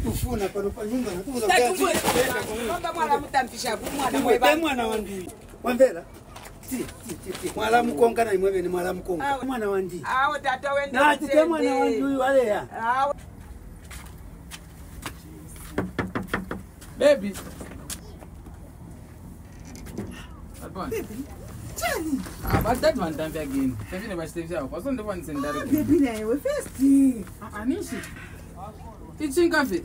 kufuna pano pa nyumba na kuza kwamba mwana mtampisha mwana mwana wandi wambela mwala mkonga na imwebe ni mwala mkonga mwana wandi tata wende na tete mwana wandi huyu wale ya baby Johnny. But that one time again. Thank you, Steve. What's on the one send that? Baby, now we first. Anishi. It's in coffee.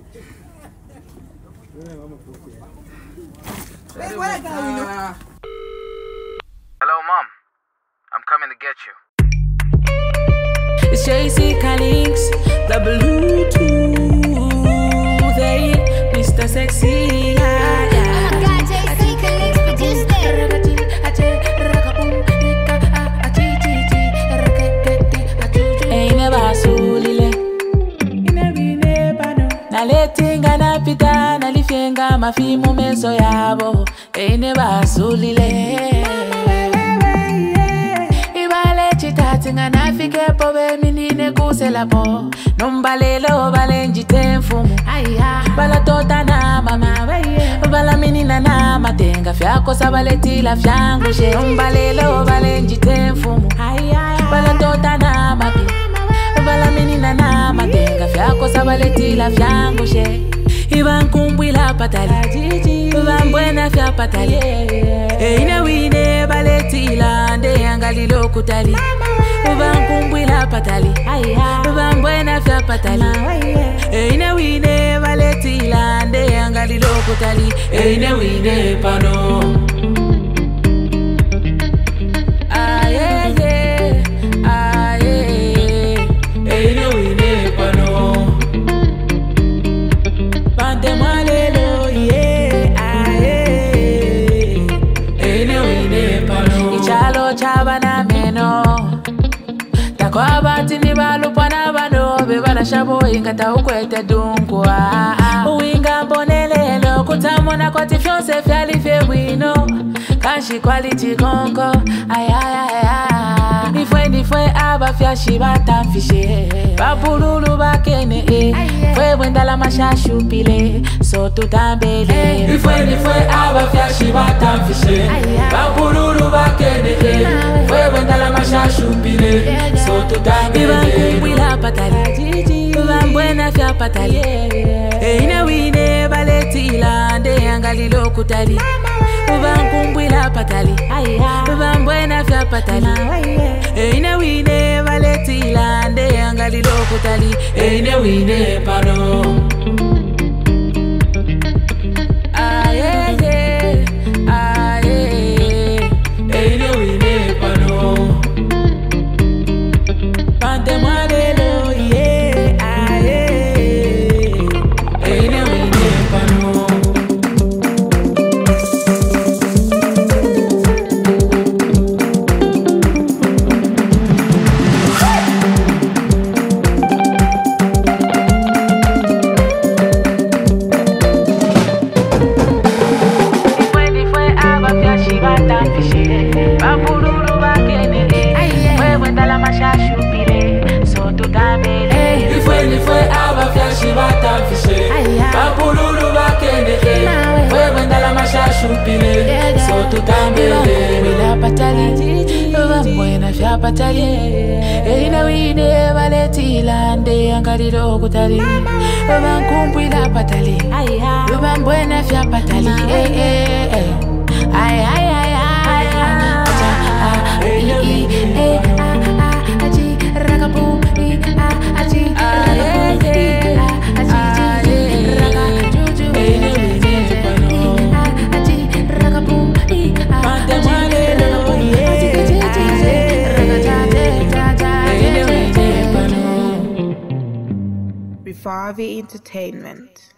Hello, Mom. I'm coming to get you. It's JC Callings, the Bluetooth, hey, Mr. Sexy. Naletinga napita nalifyenga mafimu meso yabo ene basulile ibale chitatinga nafike po beminine kuselapo nombalelo balenji temfumu bala tota na mama bala minina na matenga fyako sabaletila fyangushe nombalelo balenji temfumu bala tota na mapi bala minina na matenga fyako sabaletila fyangushe iban kumbwila patali iban buena fya patali ina wine baletila nde angalilo kutali iban kumbwila patali iban buena fya patali ina wine baletila nde angalilo kutali ina wine pano chabana meno takwa batini balupana badobe banashabo ingata ukwete dunkwa uinga mbonelelo kutamona kwa tifyonse fyali febwino kanshi quality konko ifwe aba fyashi batamfishe babululu bakene fwe bwendala mashashu pile so tutambele ifwe aba fyashi batamfishe babululu bakene fwe bwendala mashashu pile so tutambele ibankumbwila patali ibambwena fya patali ina wine baletila nde angalilo kutali ibankumbwila patali ibambwena fya patali ina wine baletila nde angalilo kutali ina wine pano patali ina wine baletila nde angalilo kutali bankumbwila patali bambwena fya patali Vivavi Entertainment.